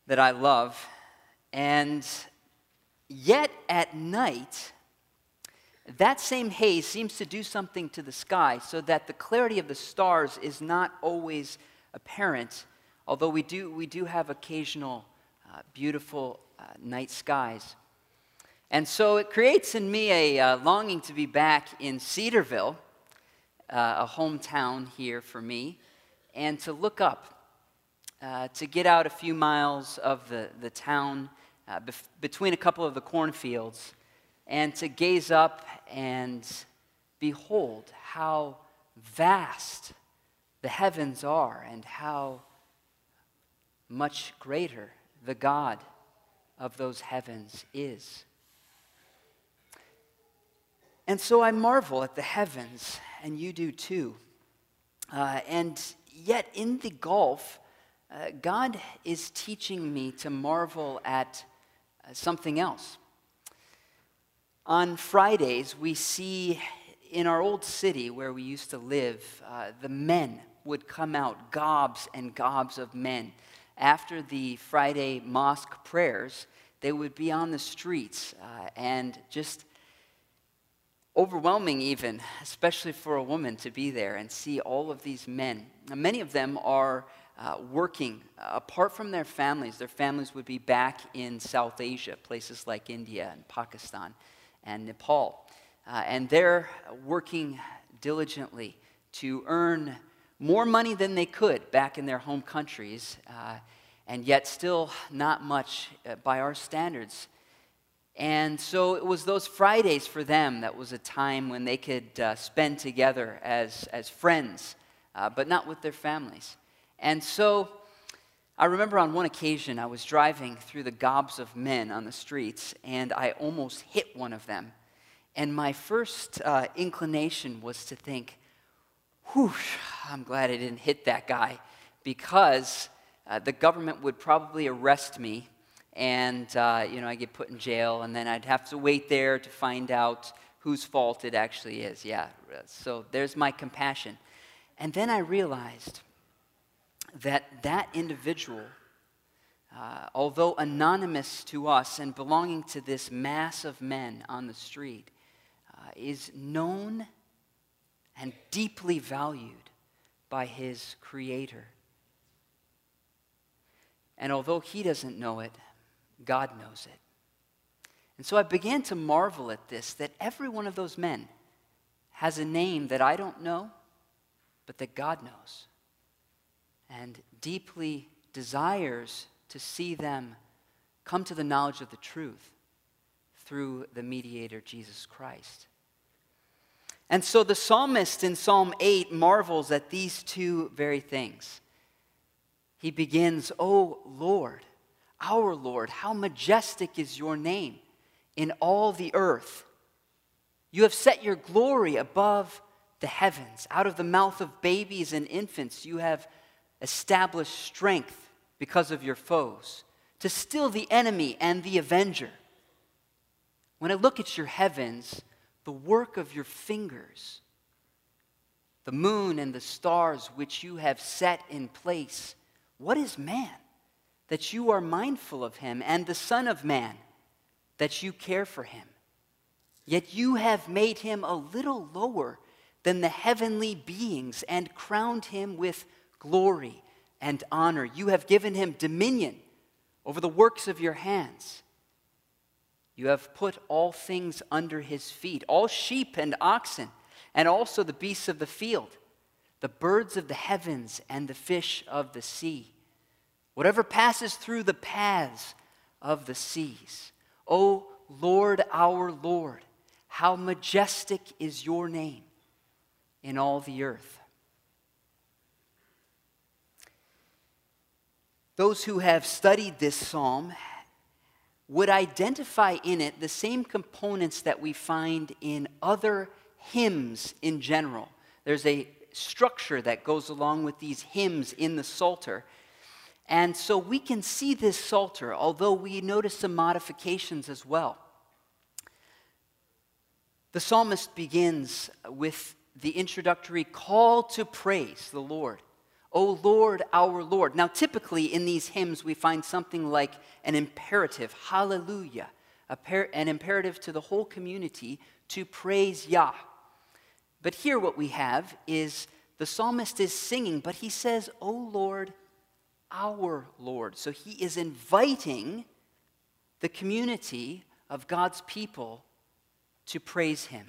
that I love. And yet at night, that same haze seems to do something to the sky so that the clarity of the stars is not always apparent, although we do have occasional beautiful night skies. And so it creates in me a longing to be back in Cedarville, a hometown here for me, and to look up, to get out a few miles of the town between a couple of the cornfields, and to gaze up and behold how vast the heavens are and how much greater the God of those heavens is. And so I marvel at the heavens, and you do too. And yet in the gulf, God is teaching me to marvel at something else. On Fridays, we see in our old city where we used to live, the men would come out, gobs and gobs of men. After the Friday mosque prayers, they would be on the streets and just overwhelming even, especially for a woman to be there and see all of these men. Now, many of them are working apart from their families. Their families would be back in South Asia, places like India and Pakistan and Nepal. And they're working diligently to earn more money than they could back in their home countries, and yet still not much by our standards. And so it was those Fridays for them that was a time when they could spend together as friends, but not with their families. And so I remember on one occasion I was driving through the gobs of men on the streets, and I almost hit one of them. And my first inclination was to think, whew, I'm glad I didn't hit that guy, because the government would probably arrest me, and I get put in jail, and then I'd have to wait there to find out whose fault it actually is. Yeah, so there's my compassion. And then I realized that individual, although anonymous to us and belonging to this mass of men on the street, is known and deeply valued by his Creator. And although he doesn't know it, God knows it. And so I began to marvel at this, that every one of those men has a name that I don't know, but that God knows, and deeply desires to see them come to the knowledge of the truth through the mediator, Jesus Christ. And so the psalmist in Psalm 8 marvels at these two very things. He begins, "O Lord, our Lord, how majestic is your name in all the earth. You have set your glory above the heavens. Out of the mouth of babies and infants you have established strength because of your foes, to still the enemy and the avenger. When I look at your heavens, the work of your fingers, the moon and the stars which you have set in place, what is man, that you are mindful of him, and the Son of Man, that you care for him? Yet you have made him a little lower than the heavenly beings and crowned him with glory and honor. You have given him dominion over the works of your hands. You have put all things under his feet, all sheep and oxen, and also the beasts of the field, the birds of the heavens and the fish of the sea, whatever passes through the paths of the seas. O Lord, our Lord, how majestic is your name in all the earth." Those who have studied this psalm would identify in it the same components that we find in other hymns in general. There's a structure that goes along with these hymns in the Psalter. And so we can see this Psalter, although we notice some modifications as well. The psalmist begins with the introductory call to praise the Lord. O Lord, our Lord. Now, typically in these hymns, we find something like an imperative, hallelujah, an imperative to the whole community to praise Yah. But here what we have is the psalmist is singing, but he says, O Lord, our Lord. So he is inviting the community of God's people to praise him.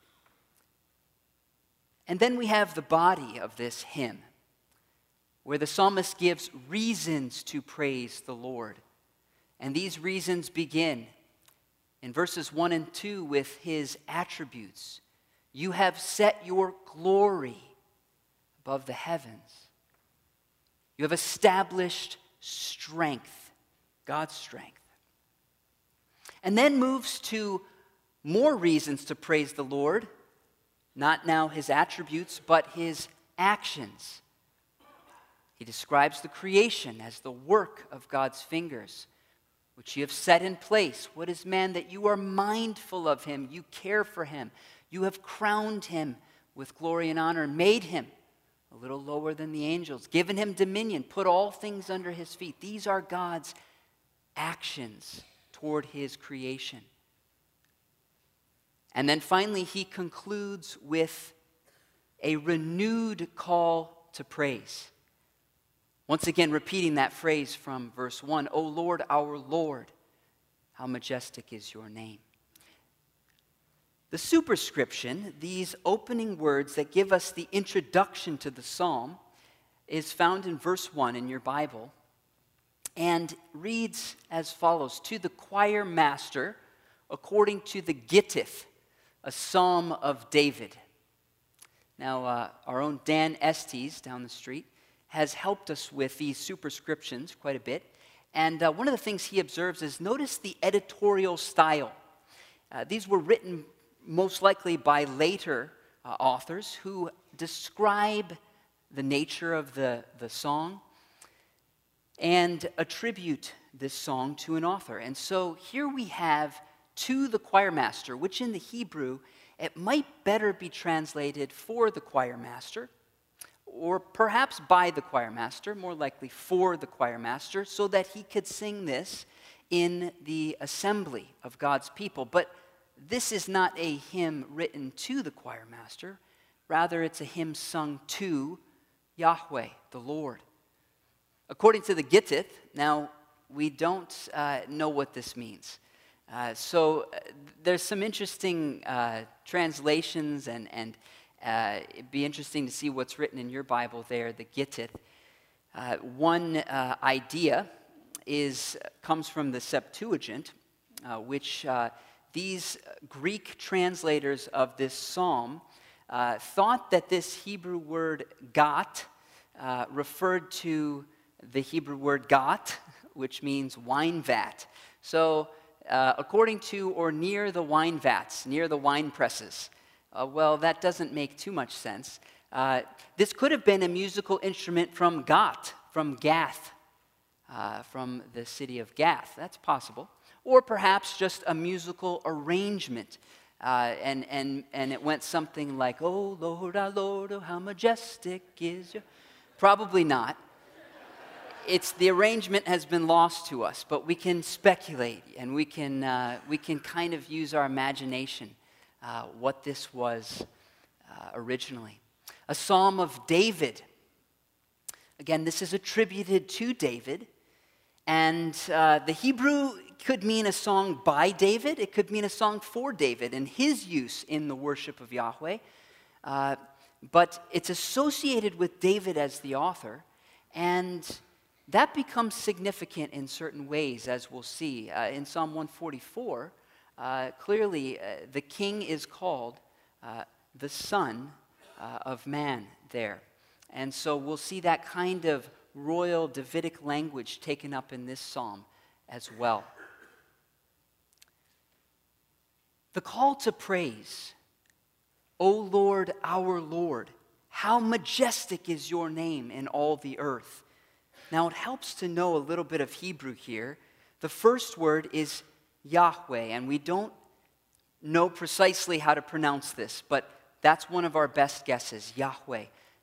And then we have the body of this hymn, where the psalmist gives reasons to praise the Lord. And these reasons begin in verses 1 and 2 with his attributes. You have set your glory above the heavens. You have established strength, God's strength. And then moves to more reasons to praise the Lord, not now his attributes, but his actions. He describes the creation as the work of God's fingers, which you have set in place. What is man that you are mindful of him? You care for him. You have crowned him with glory and honor and made him a little lower than the angels, given him dominion, put all things under his feet. These are God's actions toward his creation. And then finally, he concludes with a renewed call to praise. Once again, repeating that phrase from verse 1, O Lord, our Lord, how majestic is your name. The superscription, these opening words that give us the introduction to the psalm, is found in verse 1 in your Bible and reads as follows: To the choir master, according to the Gittith, a psalm of David. Now, our own Dan Estes down the street has helped us with these superscriptions quite a bit. And one of the things he observes is, notice the editorial style. These were written most likely by later authors who describe the nature of the song and attribute this song to an author. And so here we have to the choir master, which in the Hebrew, it might better be translated for the choir master, or perhaps by the choir master, more likely for the choir master, so that he could sing this in the assembly of God's people. But this is not a hymn written to the choir master. Rather, it's a hymn sung to Yahweh, the Lord. According to the Gittith, now, we don't know what this means. So there's some interesting translations, and it'd be interesting to see what's written in your Bible there, the Gittith. One idea comes from the Septuagint, which these Greek translators of this psalm thought that this Hebrew word gat referred to the Hebrew word gat, which means wine vat. So according to or near the wine vats, near the wine presses. Well, that doesn't make too much sense. This could have been a musical instrument from Gath, from the city of Gath. That's possible. Or perhaps just a musical arrangement. And it went something like, Oh Lord, our Lord, oh how majestic is your... Probably not. The arrangement has been lost to us, but we can speculate, and we can kind of use our imagination what this was originally. A psalm of David. Again, this is attributed to David, and the Hebrew could mean a song by David. It could mean a song for David and his use in the worship of Yahweh. But it's associated with David as the author, and that becomes significant in certain ways, as we'll see. In Psalm 144, clearly the king is called the Son of Man there. And so we'll see that kind of royal Davidic language taken up in this psalm as well. The call to praise, O Lord, our Lord, how majestic is your name in all the earth. Now, it helps to know a little bit of Hebrew here. The first word is Yahweh, and we don't know precisely how to pronounce this, but that's one of our best guesses, Yahweh.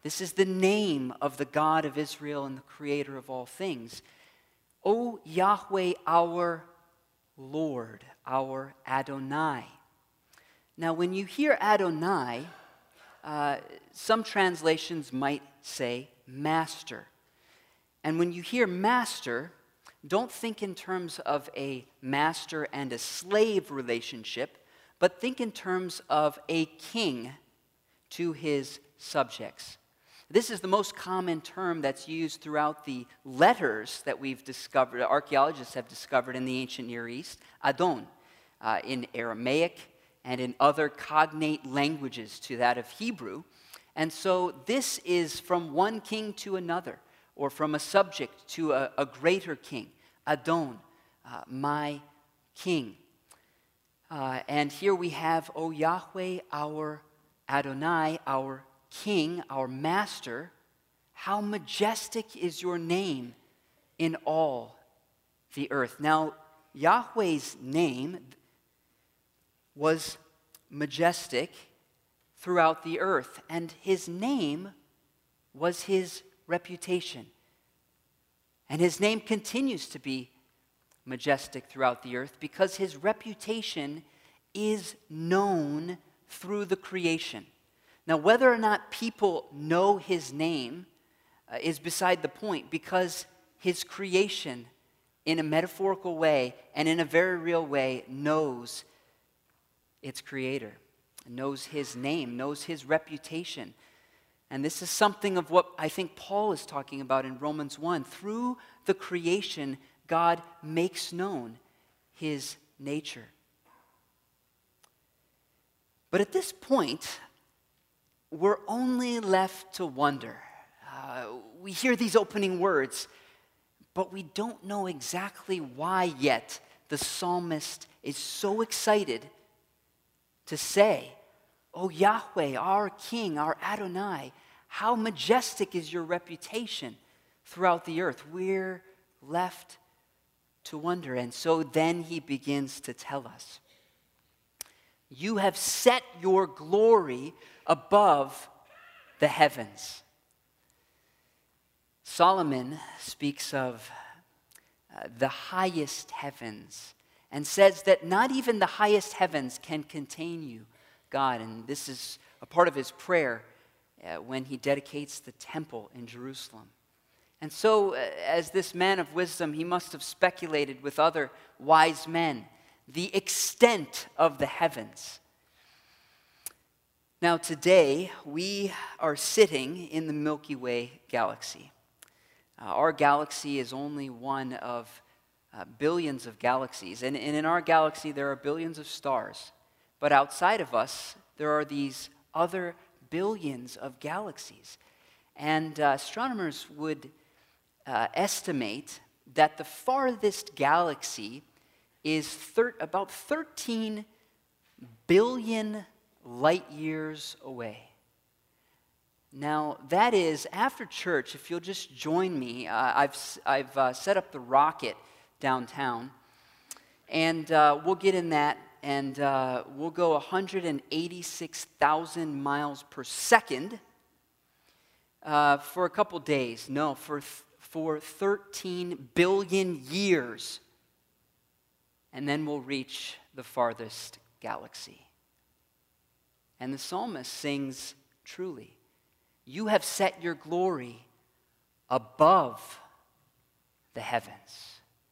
This is the name of the God of Israel and the creator of all things. O Yahweh, our Lord, our Adonai. Now, when you hear Adonai, some translations might say master. And when you hear master, don't think in terms of a master and a slave relationship, but think in terms of a king to his subjects. This is the most common term that's used throughout the letters that we've discovered, archaeologists have discovered in the ancient Near East, Adon, in Aramaic and in other cognate languages to that of Hebrew. And so this is from one king to another, or from a subject to a greater king. Adon, my king. And here we have, O Yahweh, our Adonai, our King, our Master. How majestic is your name in all the earth. Now, Yahweh's name was majestic throughout the earth, and his name was his reputation. And his name continues to be majestic throughout the earth because his reputation is known through the creation. Now, whether or not people know his name is beside the point, because his creation, in a metaphorical way and in a very real way, knows its creator, knows his name, knows his reputation. And this is something of what I think Paul is talking about in Romans 1. Through the creation, God makes known his nature. But at this point, we're only left to wonder. We hear these opening words, but we don't know exactly why yet the psalmist is so excited to say, O Yahweh, our King, our Adonai, how majestic is your reputation throughout the earth. We're left to wonder. And so then he begins to tell us, you have set your glory above the heavens. Solomon speaks of the highest heavens and says that not even the highest heavens can contain you, God. And this is a part of his prayer when he dedicates the temple in Jerusalem. And so, as this man of wisdom, he must have speculated with other wise men the extent of the heavens. Now, today, we are sitting in the Milky Way galaxy. Our galaxy is only one of billions of galaxies. And in our galaxy, there are billions of stars. But outside of us, there are these other billions of galaxies. And astronomers would estimate that the farthest galaxy is about 13 billion light years away. Now, that is, after church, if you'll just join me, I've set up the rocket downtown, and we'll get in that, and we'll go 186,000 miles per second for a couple days. No, for 13 billion years. And then we'll reach the farthest galaxy. And the psalmist sings truly, you have set your glory above the heavens.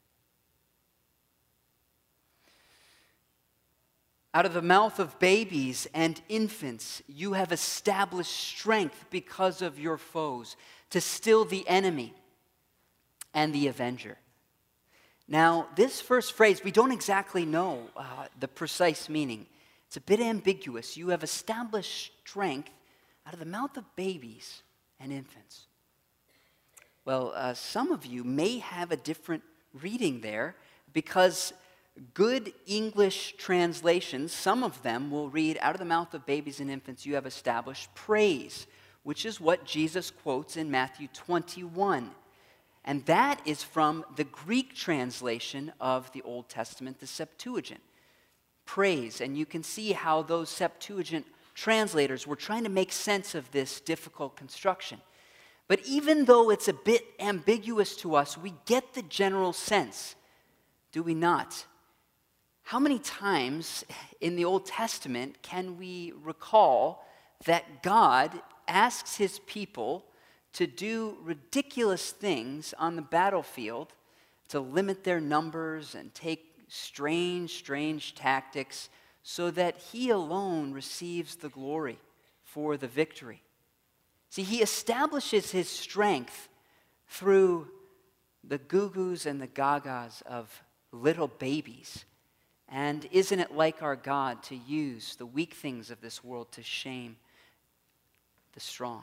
Out of the mouth of babies and infants, you have established strength because of your foes, to still the enemy and the avenger. Now, this first phrase, we don't exactly know the precise meaning. It's a bit ambiguous. You have established strength out of the mouth of babies and infants. Well, some of you may have a different reading there, because good English translations, some of them will read, out of the mouth of babies and infants you have established praise, which is what Jesus quotes in Matthew 21. And that is from the Greek translation of the Old Testament, the Septuagint. Praise. And you can see how those Septuagint translators were trying to make sense of this difficult construction. But even though it's a bit ambiguous to us, we get the general sense, do we not? How many times in the Old Testament can we recall that God asks his people to do ridiculous things on the battlefield to limit their numbers and take strange tactics so that he alone receives the glory for the victory? See, he establishes his strength through the goo-goos and the gagas of little babies. And isn't it like our God to use the weak things of this world to shame the strong?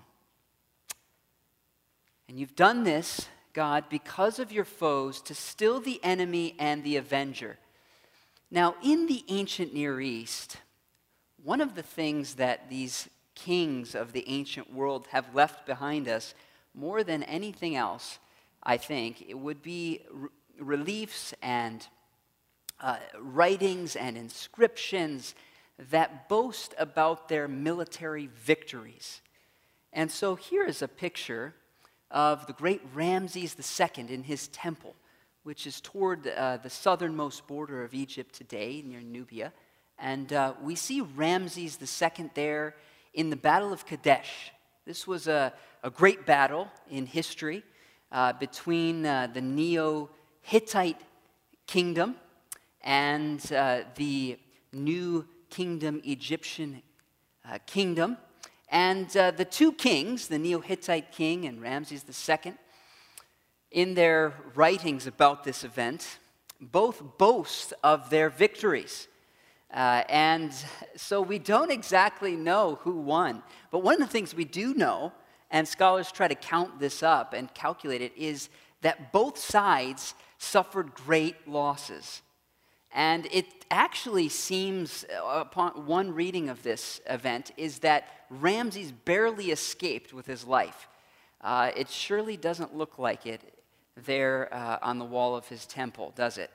And you've done this, God, because of your foes, to still the enemy and the avenger. Now, in the ancient Near East, one of the things that these kings of the ancient world have left behind us, more than anything else, I think, it would be reliefs and writings and inscriptions that boast about their military victories. And so here is a picture of the great Ramses II in his temple, which is toward the southernmost border of Egypt today, near Nubia. And we see Ramses II there in the Battle of Kadesh. This was a great battle in history between the Neo-Hittite kingdom and the new kingdom, Egyptian kingdom. And the two kings, the Neo-Hittite king and Ramses II, in their writings about this event, both boast of their victories. And so we don't exactly know who won. But one of the things we do know, and scholars try to count this up and calculate it, is that both sides suffered great losses. And it actually seems, upon one reading of this event, is that Ramses barely escaped with his life. It surely doesn't look like it there on the wall of his temple, does it?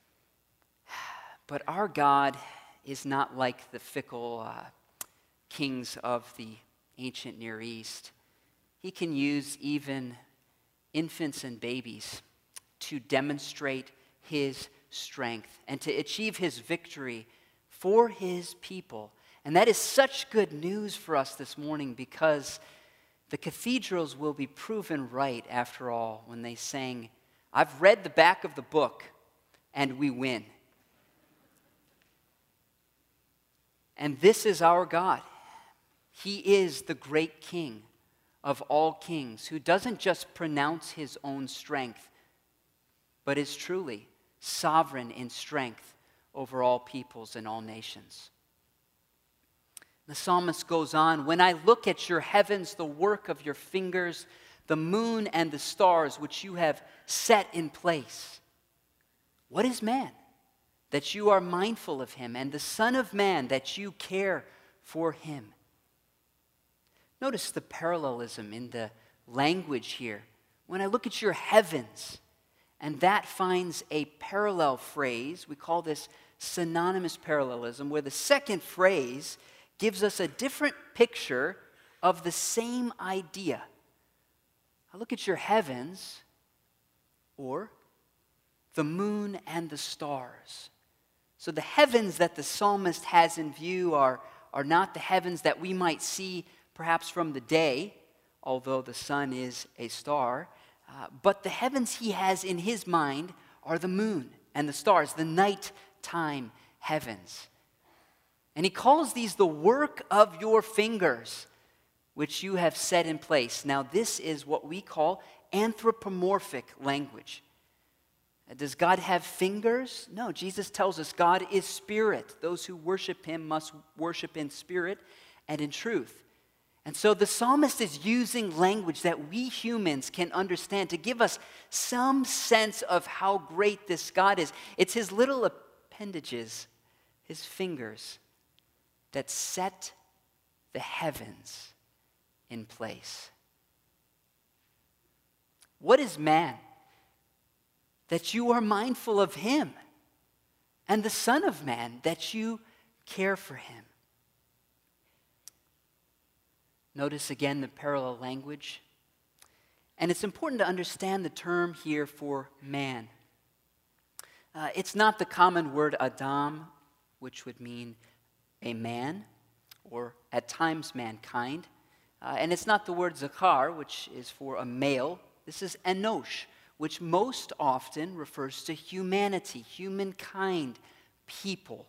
But our God is not like the fickle kings of the ancient Near East. He can use even infants and babies to demonstrate his strength and to achieve his victory for his people. And that is such good news for us this morning, because the cathedrals will be proven right after all when they sang, "I've read the back of the book and we win." And this is our God. He is the great King of all kings, who doesn't just pronounce his own strength, but is truly sovereign in strength over all peoples and all nations. The psalmist goes on, "When I look at your heavens, the work of your fingers, the moon and the stars which you have set in place. What is man, that you are mindful of him, and the Son of Man, that you care for him?" Notice the parallelism in the language here. When I look at your heavens, and that finds a parallel phrase. We call this synonymous parallelism, where the second phrase gives us a different picture of the same idea. I look at your heavens, or the moon and the stars. So the heavens that the psalmist has in view are not the heavens that we might see perhaps from the day, although the sun is a star. But the heavens he has in his mind are the moon and the stars, the nighttime heavens. And he calls these the work of your fingers, which you have set in place. Now, this is what we call anthropomorphic language. Does God have fingers? No, Jesus tells us God is spirit. Those who worship him must worship in spirit and in truth. And so the psalmist is using language that we humans can understand to give us some sense of how great this God is. It's his little appendages, his fingers, that set the heavens in place. What is man, that you are mindful of him, and the Son of Man, that you care for him? Notice again the parallel language. And it's important to understand the term here for man. It's not the common word Adam, which would mean a man, or at times mankind. And it's not the word Zakar, which is for a male. This is Enosh, which most often refers to humanity, humankind, people.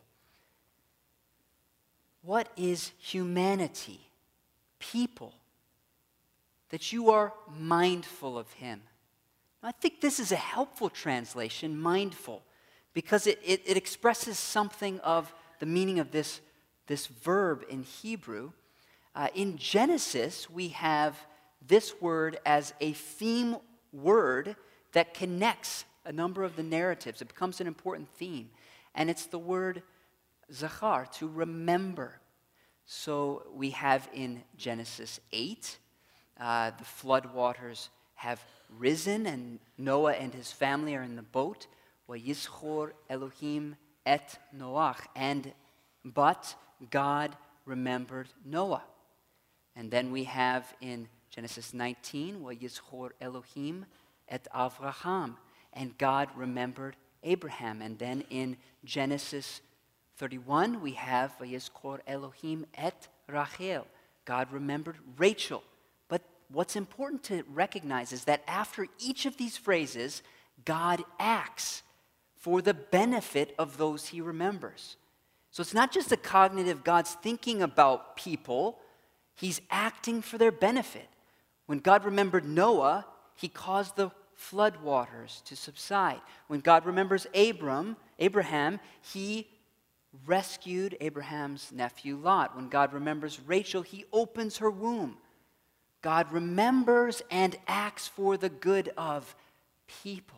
What is humanity? People. That you are mindful of him. I think this is a helpful translation, mindful, because it expresses something of the meaning of this verb in Hebrew. In Genesis, we have this word as a theme word that connects a number of the narratives. It becomes an important theme. And it's the word zachar, to remember. So we have in Genesis 8, the flood waters have risen, and Noah and his family are in the boat. Vayizchor Elohim et Noach. But God remembered Noah. And then we have in Genesis 19, Vayizchor Elohim et Avraham. And God remembered Abraham. And then in Genesis 31, we have Vayizchor Elohim et Rachel. God remembered Rachel. But what's important to recognize is that after each of these phrases, God acts for the benefit of those he remembers. So it's not just a cognitive God's thinking about people, he's acting for their benefit. When God remembered Noah, he caused the flood waters to subside. When God remembers Abraham, he rescued Abraham's nephew Lot. When God remembers Rachel, he opens her womb. God remembers and acts for the good of people.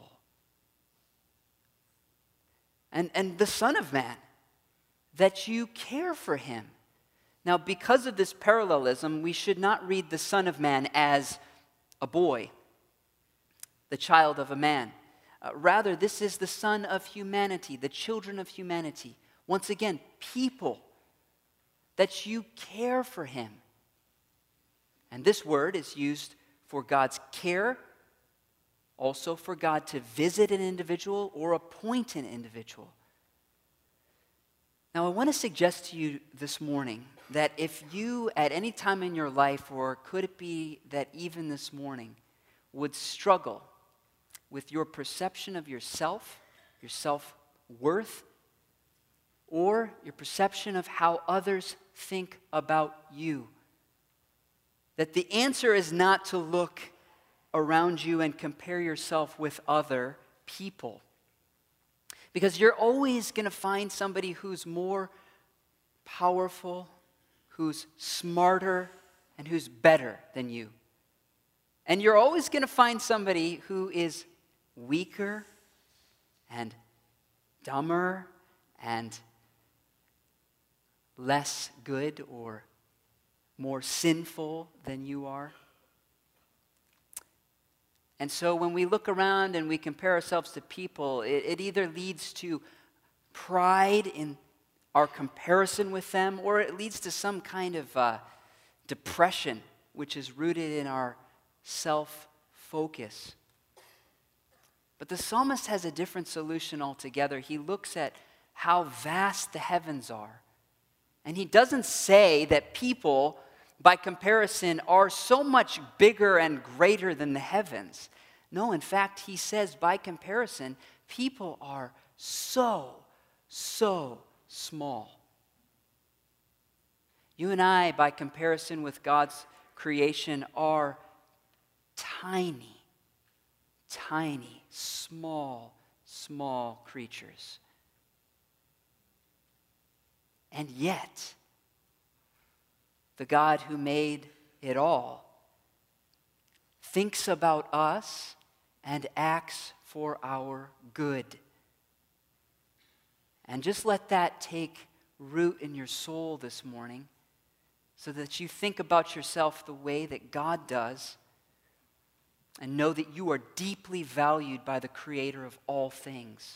And the Son of Man, that you care for him. Now, because of this parallelism, we should not read the Son of Man as a boy, the child of a man. Rather, this is the Son of humanity, the children of humanity. Once again, people, that you care for him. And this word is used for God's care, also for God to visit an individual or appoint an individual. Now, I want to suggest to you this morning that if you, at any time in your life, or could it be that even this morning, would struggle with your perception of yourself, your self-worth, or your perception of how others think about you, that the answer is not to look around you and compare yourself with other people. Because you're always going to find somebody who's more powerful, who's smarter, and who's better than you. And you're always going to find somebody who is weaker and dumber and less good or more sinful than you are. And so when we look around and we compare ourselves to people, it either leads to pride in our comparison with them, or it leads to some kind of depression, which is rooted in our self-focus. But the psalmist has a different solution altogether. He looks at how vast the heavens are. And he doesn't say that people, by comparison, are so much bigger and greater than the heavens. No, in fact, he says, by comparison, people are so small. You and I, by comparison with God's creation, are tiny, small creatures. And yet, the God who made it all thinks about us and acts for our good. And just let that take root in your soul this morning so that you think about yourself the way that God does and know that you are deeply valued by the Creator of all things.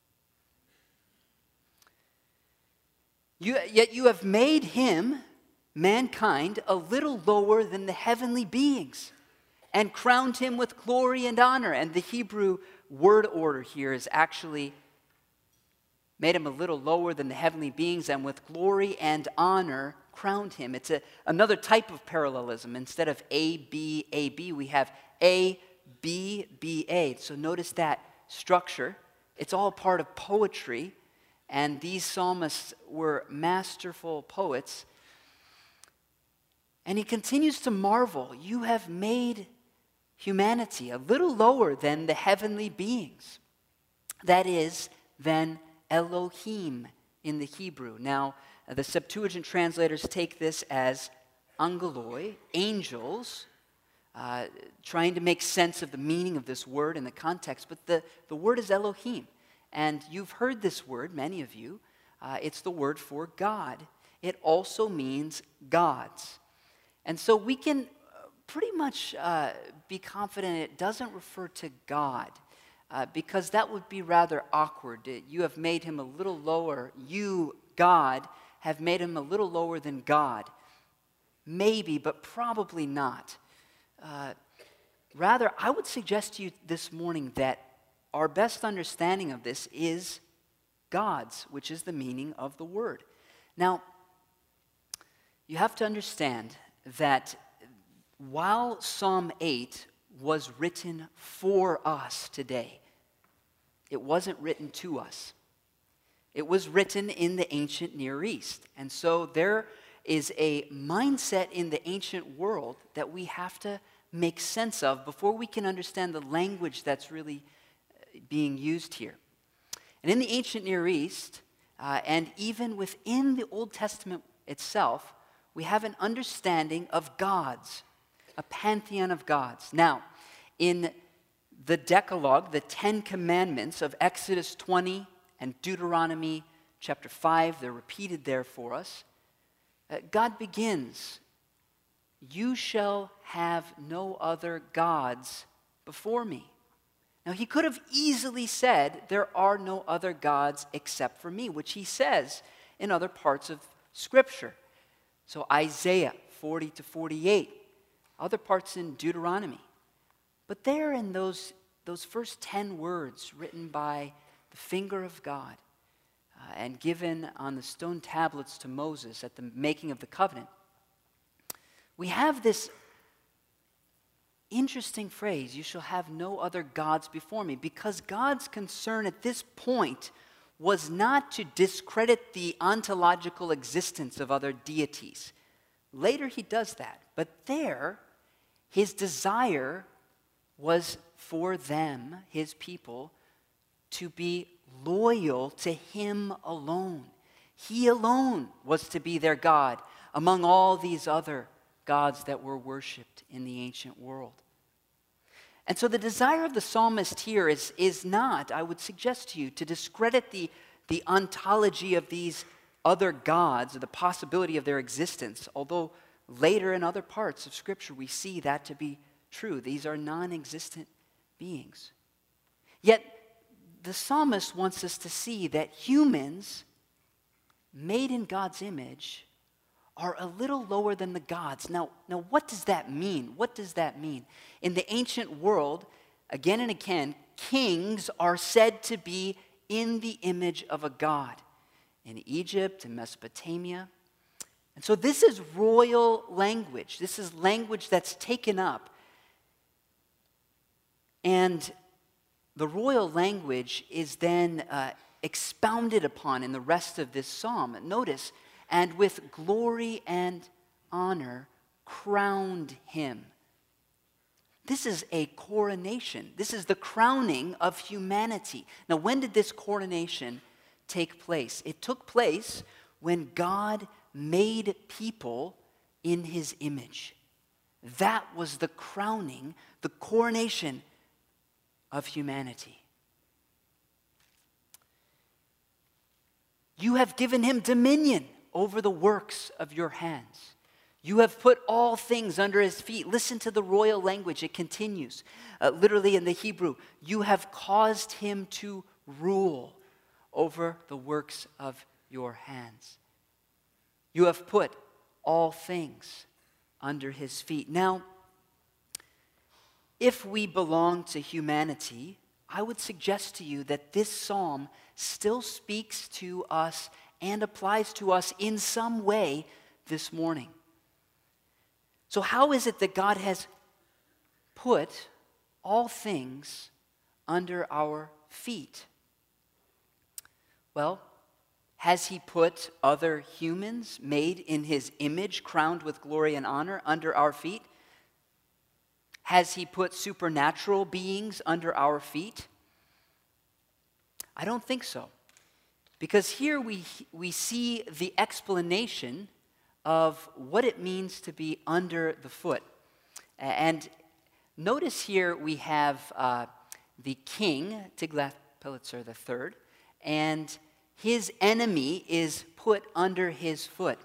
Yet you have made him, mankind a little lower than the heavenly beings and crowned him with glory and honor. And the Hebrew word order here is actually made him a little lower than the heavenly beings and with glory and honor crowned him. It's another type of parallelism. Instead of A, B, A, B, we have A, B, B, A. So notice that structure. It's all part of poetry, and these psalmists were masterful poets. And he continues to marvel, you have made humanity a little lower than the heavenly beings. That is, than Elohim in the Hebrew. Now, the Septuagint translators take this as angeloi, angels, trying to make sense of the meaning of this word in the context. But the word is Elohim. And you've heard this word, many of you. It's the word for God. It also means gods. And so we can pretty much be confident it doesn't refer to God, because that would be rather awkward. You have made him a little lower. You, God, have made him a little lower than God. Maybe, but probably not. Rather, I would suggest to you this morning that our best understanding of this is God's, which is the meaning of the word. Now, you have to understand that while Psalm 8 was written for us today, it wasn't written to us. It was written in the ancient Near East. And so there is a mindset in the ancient world that we have to make sense of before we can understand the language that's really being used here. And in the ancient Near East, and even within the Old Testament itself, we have an understanding of gods, a pantheon of gods. Now, in the Decalogue, the 10 Commandments of Exodus 20 and Deuteronomy chapter 5, they're repeated there for us. God begins, "You shall have no other gods before me." Now, he could have easily said, "There are no other gods except for me," which he says in other parts of Scripture. So Isaiah 40 to 48, other parts in Deuteronomy. But there in those first 10 words written by the finger of God and given on the stone tablets to Moses at the making of the covenant, we have this interesting phrase, "You shall have no other gods before me," because God's concern at this point was not to discredit the ontological existence of other deities. Later he does that, but there his desire was for them, his people, to be loyal to him alone. He alone was to be their God among all these other gods that were worshipped in the ancient world. And so the desire of the psalmist here is not, I would suggest to you, to discredit the ontology of these other gods or the possibility of their existence, although later in other parts of Scripture we see that to be true. These are non-existent beings. Yet the psalmist wants us to see that humans made in God's image are a little lower than the gods. Now what does that mean? What does that mean? In the ancient world, again and again, kings are said to be in the image of a god. In Egypt and Mesopotamia. And so this is royal language. This is language that's taken up. And the royal language is then expounded upon in the rest of this psalm. Notice, "And with glory and honor crowned him." This is a coronation. This is the crowning of humanity. Now, when did this coronation take place? It took place when God made people in his image. That was the crowning, the coronation of humanity. "You have given him dominion over the works of your hands. You have put all things under his feet." Listen to the royal language. It continues. Literally in the Hebrew, "You have caused him to rule over the works of your hands." You have put all things under his feet. Now, if we belong to humanity, I would suggest to you that this psalm still speaks to us and applies to us in some way this morning. So how is it that God has put all things under our feet? Well, has he put other humans made in his image, crowned with glory and honor, under our feet? Has he put supernatural beings under our feet? I don't think so. Because here we see the explanation of what it means to be under the foot. And notice here we have the king, Tiglath-Pileser III, and his enemy is put under his foot.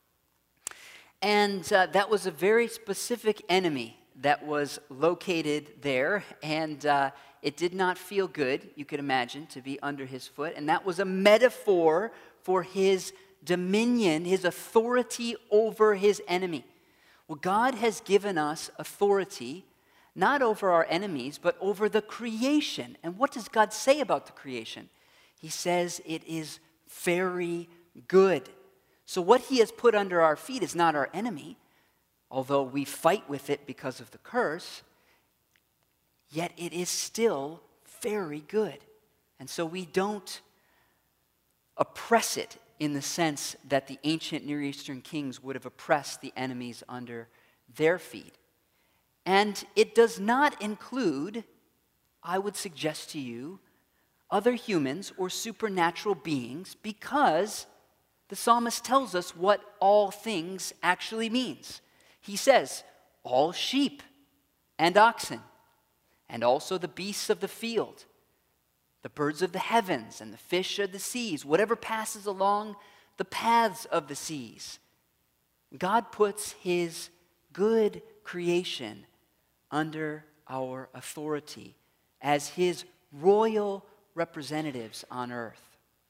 And that was a very specific enemy that was located there, and it did not feel good, you could imagine, to be under his foot. And that was a metaphor for his dominion, his authority over his enemy. Well, God has given us authority, not over our enemies, but over the creation. And what does God say about the creation? He says it is very good. So what he has put under our feet is not our enemy, although we fight with it because of the curse, yet it is still very good. And so we don't oppress it in the sense that the ancient Near Eastern kings would have oppressed the enemies under their feet. And it does not include, I would suggest to you, other humans or supernatural beings, because the psalmist tells us what all things actually means. He says, all sheep and oxen, and also the beasts of the field, the birds of the heavens and the fish of the seas, whatever passes along the paths of the seas. God puts his good creation under our authority as his royal representatives on earth.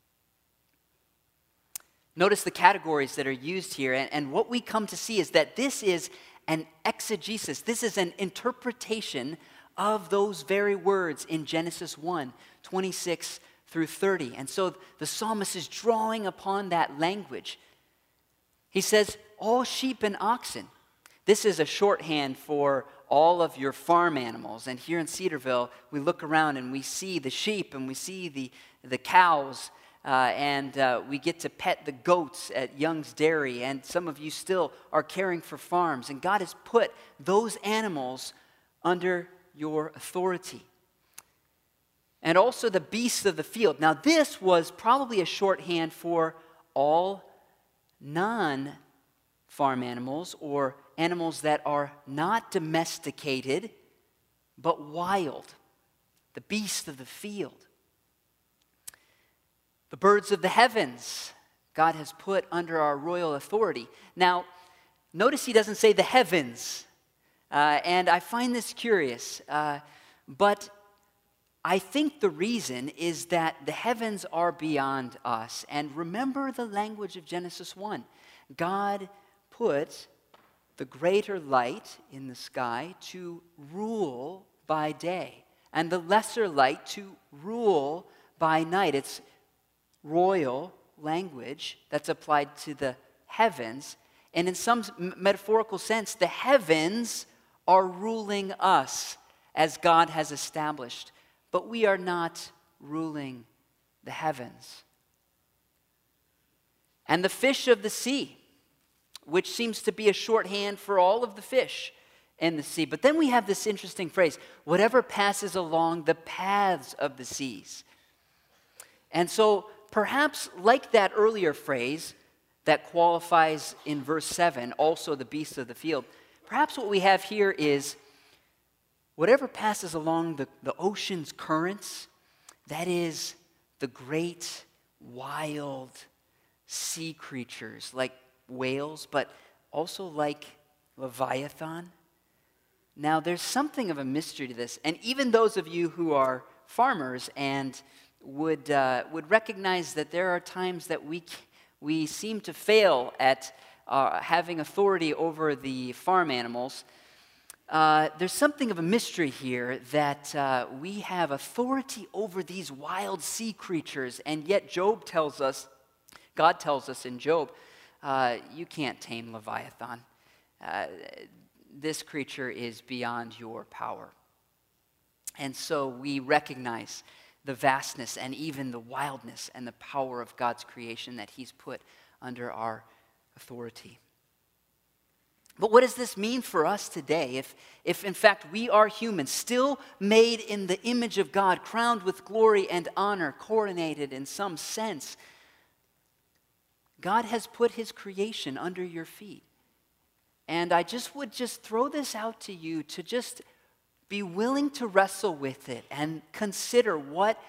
Notice the categories that are used here, and what we come to see is that this is an exegesis. This is an interpretation of those very words in Genesis 1, 26 through 30. And so the psalmist is drawing upon that language. He says, all sheep and oxen. This is a shorthand for all of your farm animals. And here in Cedarville, we look around and we see the sheep and we see the cows, and we get to pet the goats at Young's Dairy, and some of you still are caring for farms. And God has put those animals under your authority. And also the beasts of the field. Now this was probably a shorthand for all non-farm animals, or animals that are not domesticated but wild. The beasts of the field. The birds of the heavens, God has put under our royal authority. Now, notice he doesn't say the heavens. And I find this curious. But I think the reason is that the heavens are beyond us. And remember the language of Genesis 1. God put the greater light in the sky to rule by day, and the lesser light to rule by night. It's royal language that's applied to the heavens. And in some metaphorical sense, the heavens are ruling us as God has established. But we are not ruling the heavens. And the fish of the sea, which seems to be a shorthand for all of the fish in the sea. But then we have this interesting phrase, whatever passes along the paths of the seas. And so perhaps like that earlier phrase that qualifies in verse 7, also the beasts of the field, perhaps what we have here is whatever passes along the ocean's currents, that is the great, wild sea creatures like whales, but also like Leviathan. Now, there's something of a mystery to this, and even those of you who are farmers and would recognize that there are times that we seem to fail at having authority over the farm animals, there's something of a mystery here that we have authority over these wild sea creatures, and yet God tells us in Job, you can't tame Leviathan. This creature is beyond your power. And so we recognize the vastness and even the wildness and the power of God's creation that he's put under our authority. But what does this mean for us today? If in fact we are humans, still made in the image of God, crowned with glory and honor, coronated in some sense, God has put his creation under your feet. And I would throw this out to you to just be willing to wrestle with it and consider what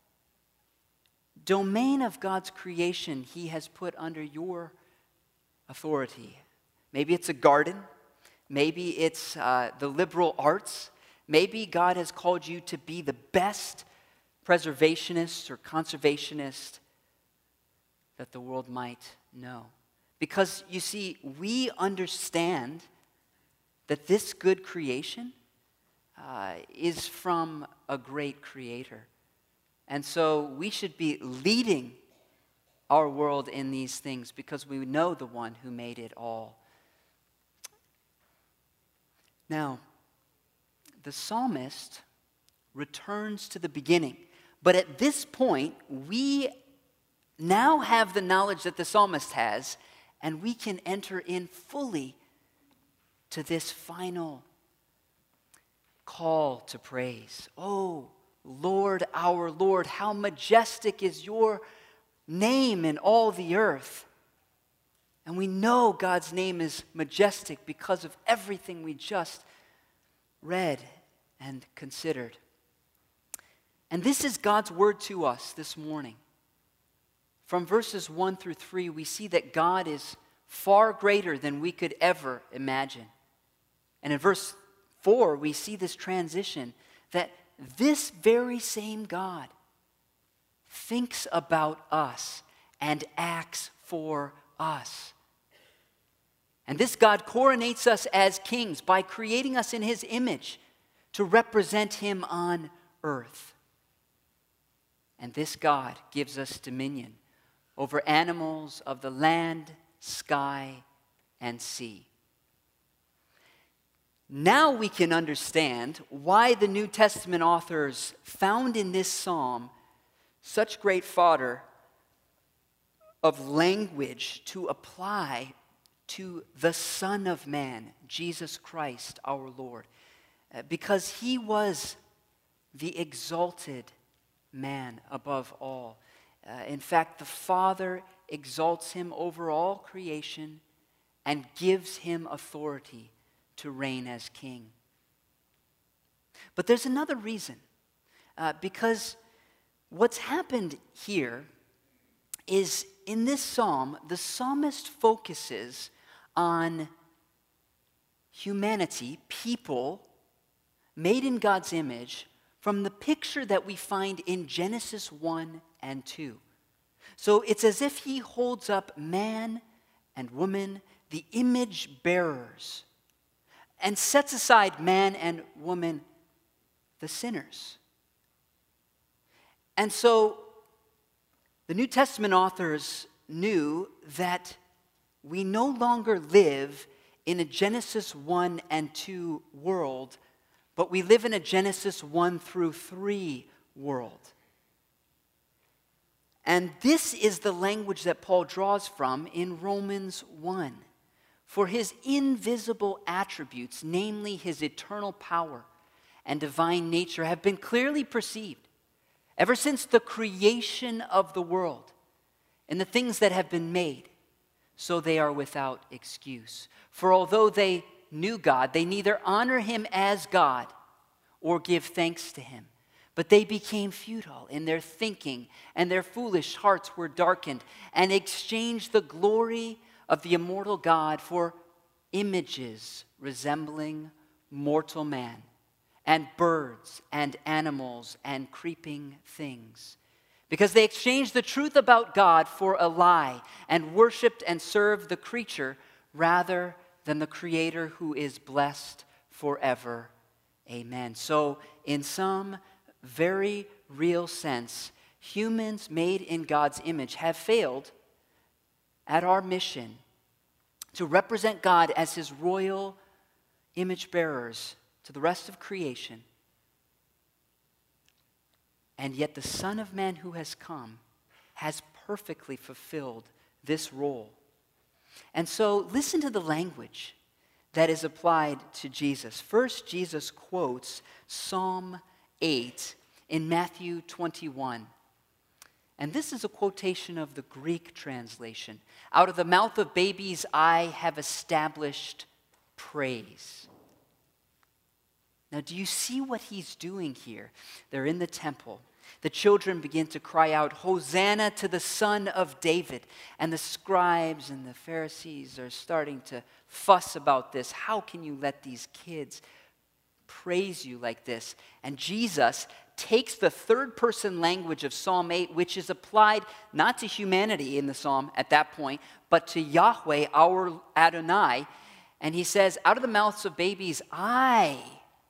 domain of God's creation he has put under your authority. Maybe it's a garden. Maybe it's the liberal arts. Maybe God has called you to be the best preservationist or conservationist that the world might know. Because, you see, we understand that this good creation is from a great creator. And so we should be leading our world in these things because we know the one who made it all. Now, the psalmist returns to the beginning. But at this point, we now have the knowledge that the psalmist has, and we can enter in fully to this final call to praise. Oh, Lord, our Lord, how majestic is your name in all the earth. And we know God's name is majestic because of everything we just read and considered. And this is God's word to us this morning. From verses 1 through 3, we see that God is far greater than we could ever imagine. And in verse 4, we see this transition that this very same God thinks about us and acts for us. And this God coronates us as kings by creating us in his image to represent him on earth. And this God gives us dominion over animals of the land, sky, and sea. Now we can understand why the New Testament authors found in this psalm such great fodder of language to apply to the Son of Man, Jesus Christ, our Lord, because he was the exalted man above all. In fact, the Father exalts him over all creation and gives him authority to reign as king. But there's another reason, because what's happened here is in this psalm, the psalmist focuses on humanity, people made in God's image, from the picture that we find in Genesis 1 and 2. So it's as if he holds up man and woman, the image bearers, and sets aside man and woman, the sinners. And so the New Testament authors knew that we no longer live in a Genesis 1 and 2 world, but we live in a Genesis 1 through 3 world. And this is the language that Paul draws from in Romans 1. For his invisible attributes, namely his eternal power and divine nature, have been clearly perceived ever since the creation of the world and the things that have been made, so they are without excuse. For although they knew God, they neither honor him as God or give thanks to him. But they became futile in their thinking, and their foolish hearts were darkened, and exchanged the glory of the immortal God for images resembling mortal man, and birds, and animals, and creeping things. Because they exchanged the truth about God for a lie, and worshipped and served the creature rather than the Creator who is blessed forever. Amen. So, in some very real sense, humans made in God's image have failed at our mission to represent God as his royal image bearers to the rest of creation. And yet the Son of Man who has come has perfectly fulfilled this role. And so listen to the language that is applied to Jesus. First, Jesus quotes Psalm 8 in Matthew 21. And this is a quotation of the Greek translation. Out of the mouth of babies I have established praise. Now, do you see what he's doing here? They're in the temple. The children begin to cry out, Hosanna to the Son of David. And the scribes and the Pharisees are starting to fuss about this. How can you let these kids praise you like this? And Jesus takes the third-person language of Psalm 8, which is applied not to humanity in the psalm at that point, but to Yahweh, our Adonai. And he says, out of the mouths of babies, I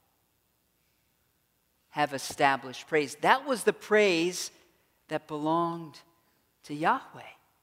have established praise. That was the praise that belonged to Yahweh.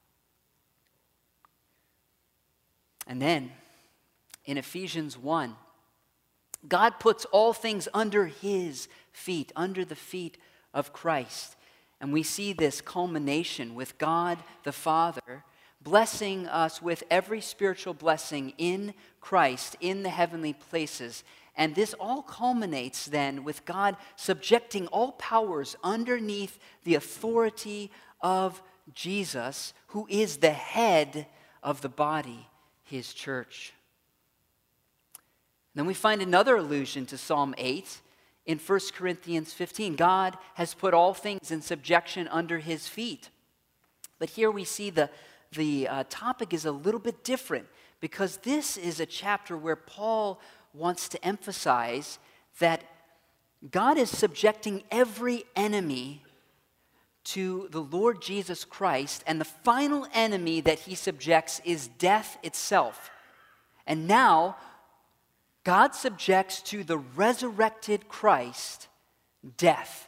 And then, in Ephesians 1, God puts all things under his feet, under the feet of Christ. And we see this culmination with God the Father blessing us with every spiritual blessing in Christ, in the heavenly places. And this all culminates then with God subjecting all powers underneath the authority of Jesus, who is the head of the body, his church. Then we find another allusion to Psalm 8 in 1 Corinthians 15. God has put all things in subjection under his feet. But here we see the topic is a little bit different, because this is a chapter where Paul wants to emphasize that God is subjecting every enemy to the Lord Jesus Christ, and the final enemy that he subjects is death itself. And now, God subjects to the resurrected Christ death.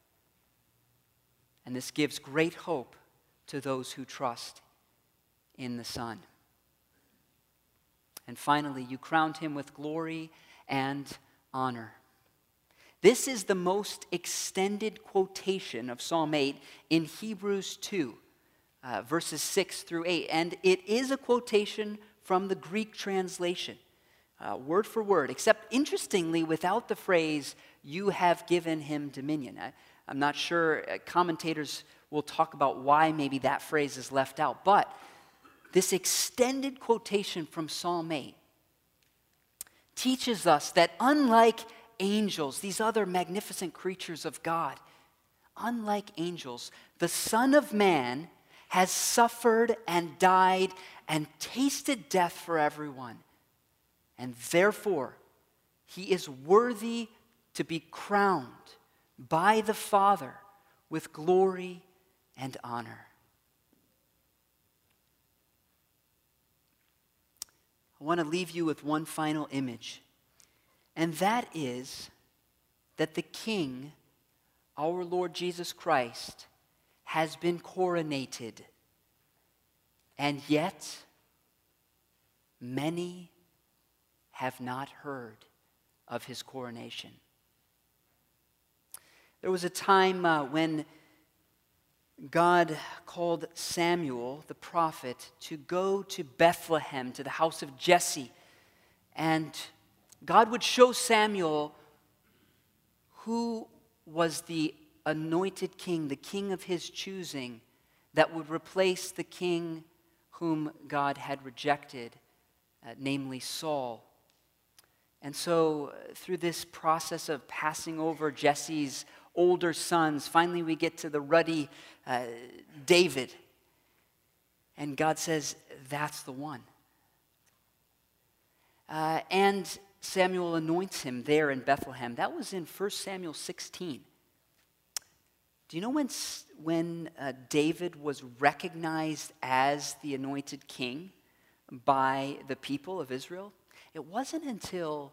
And this gives great hope to those who trust in the Son. And finally, you crowned him with glory and honor. This is the most extended quotation of Psalm 8 in Hebrews 2, verses 6 through 8. And it is a quotation from the Greek translation. Word for word, except interestingly without the phrase, you have given him dominion. I'm not sure, commentators will talk about why maybe that phrase is left out, but this extended quotation from Psalm 8 teaches us that unlike angels, these other magnificent creatures of God, unlike angels, the Son of Man has suffered and died and tasted death for everyone. And therefore, he is worthy to be crowned by the Father with glory and honor. I want to leave you with one final image, and that is that the King, our Lord Jesus Christ, has been coronated, and yet many have not heard of his coronation. There was a time when God called Samuel, the prophet, to go to Bethlehem, to the house of Jesse. And God would show Samuel who was the anointed king, the king of his choosing, that would replace the king whom God had rejected, namely Saul. And so through this process of passing over Jesse's older sons, finally we get to the ruddy David. And God says, that's the one. And Samuel anoints him there in Bethlehem. That was in 1 Samuel 16. Do you know when David was recognized as the anointed king by the people of Israel, it wasn't until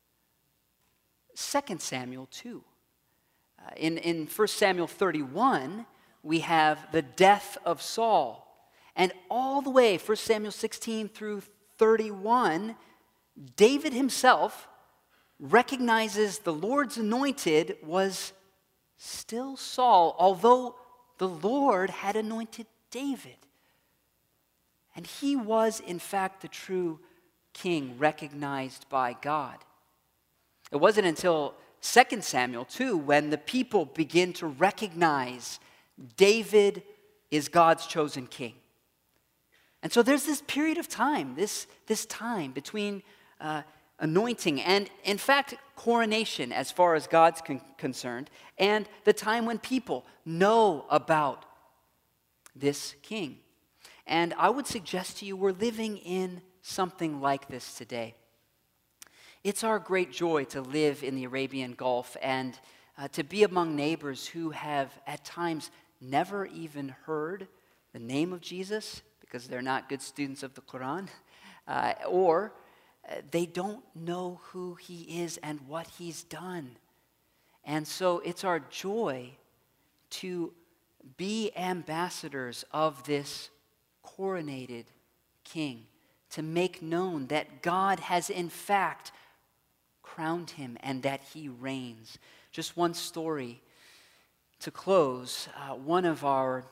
2 Samuel 2. In 1 Samuel 31, we have the death of Saul. And all the way, 1 Samuel 16 through 31, David himself recognizes the Lord's anointed was still Saul, although the Lord had anointed David. And he was, in fact, the true king recognized by God. It wasn't until 2 Samuel 2 when the people begin to recognize David is God's chosen king. And so there's this period of time, this time between anointing and, in fact, coronation as far as God's concerned, and the time when people know about this king. And I would suggest to you we're living in something like this today. It's our great joy to live in the Arabian Gulf and to be among neighbors who have at times never even heard the name of Jesus because they're not good students of the Quran, or they don't know who he is and what he's done. And so it's our joy to be ambassadors of this coronated king, to make known that God has in fact crowned him and that he reigns. Just one story to close. One of our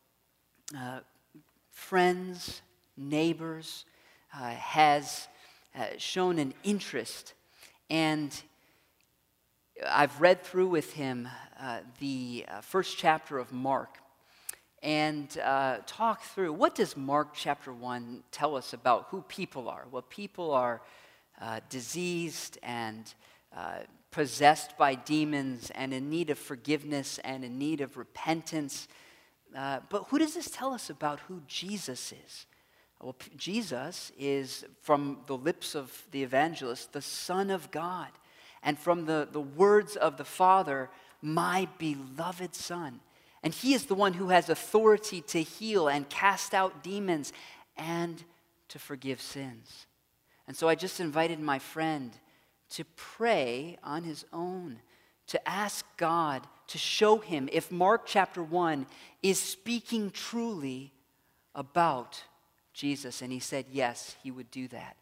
friends, neighbors, has shown an interest, and I've read through with him the first chapter of Mark and talk through what does Mark chapter 1 tell us about who people are. Well, people are diseased and possessed by demons and in need of forgiveness and in need of repentance. But who does this tell us about who Jesus is? Well, Jesus is, from the lips of the evangelist, the Son of God. And from the words of the Father, my beloved Son. And he is the one who has authority to heal and cast out demons and to forgive sins. And so I just invited my friend to pray on his own, to ask God to show him if Mark chapter 1 is speaking truly about Jesus. And he said yes, he would do that.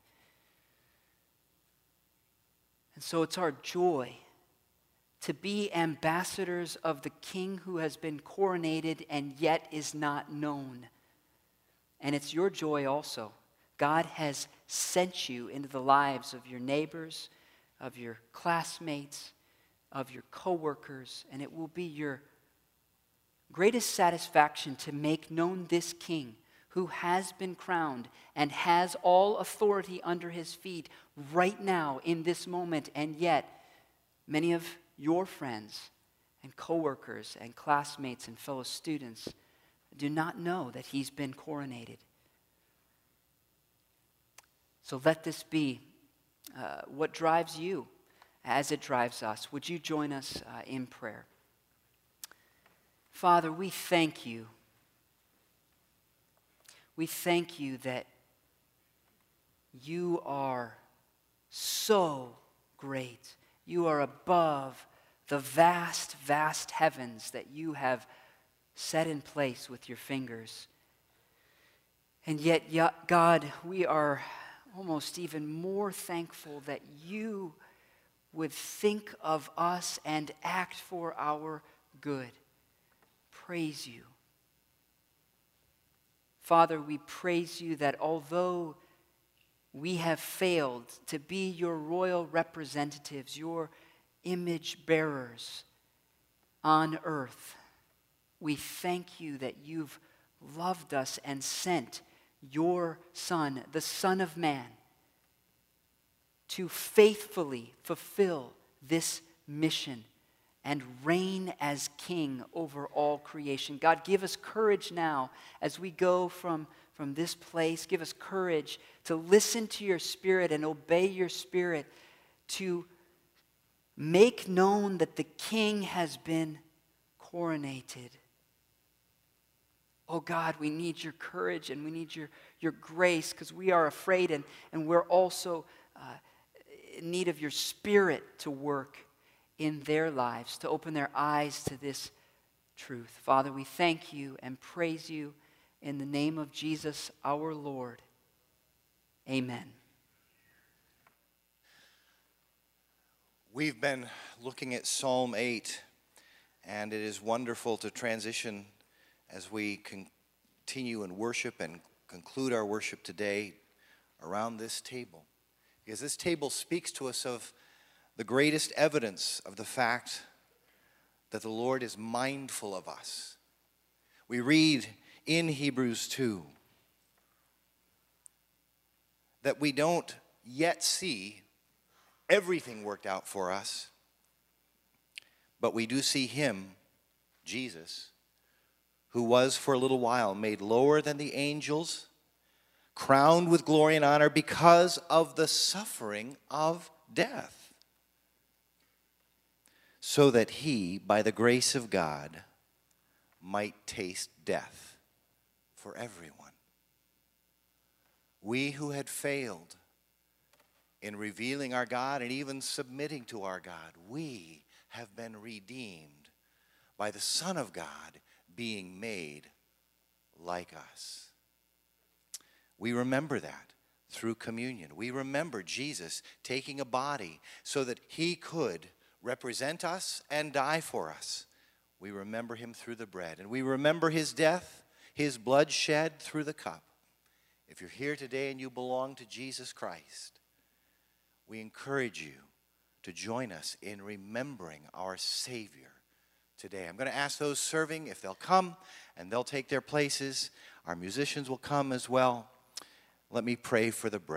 And so it's our joy to be ambassadors of the King who has been coronated and yet is not known. And it's your joy also. God has sent you into the lives of your neighbors, of your classmates, of your coworkers, and it will be your greatest satisfaction to make known this King who has been crowned and has all authority under his feet right now in this moment, and yet many of your friends and coworkers and classmates and fellow students do not know that he's been coronated. So let this be what drives you as it drives us. Would you join us in prayer? Father, we thank you. We thank you that you are so great. You are above the vast, vast heavens that you have set in place with your fingers. And yet, God, we are almost even more thankful that you would think of us and act for our good. Praise you. Father, we praise you that although we have failed to be your royal representatives, your image bearers on earth, we thank you that you've loved us and sent your Son, the Son of Man, to faithfully fulfill this mission and reign as King over all creation. God, give us courage now as we go from this place. Give us courage to listen to your Spirit and obey your Spirit, to make known that the King has been coronated. Oh God, we need your courage and we need your grace because we are afraid and we're also in need of your Spirit to work in their lives, to open their eyes to this truth. Father, we thank you and praise you in the name of Jesus our Lord. Amen. We've been looking at Psalm 8, and it is wonderful to transition as we continue in worship and conclude our worship today around this table. Because this table speaks to us of the greatest evidence of the fact that the Lord is mindful of us. We read in Hebrews 2 that we don't yet see everything worked out for us, but we do see him, Jesus, who was for a little while made lower than the angels, crowned with glory and honor because of the suffering of death, so that he, by the grace of God, might taste death for everyone. We who had failed in revealing our God and even submitting to our God, we have been redeemed by the Son of God being made like us. We remember that through communion. We remember Jesus taking a body so that he could represent us and die for us. We remember him through the bread, and we remember his death, his blood shed through the cup. If you're here today and you belong to Jesus Christ, we encourage you to join us in remembering our Savior today. I'm going to ask those serving if they'll come, and they'll take their places. Our musicians will come as well. Let me pray for the bread.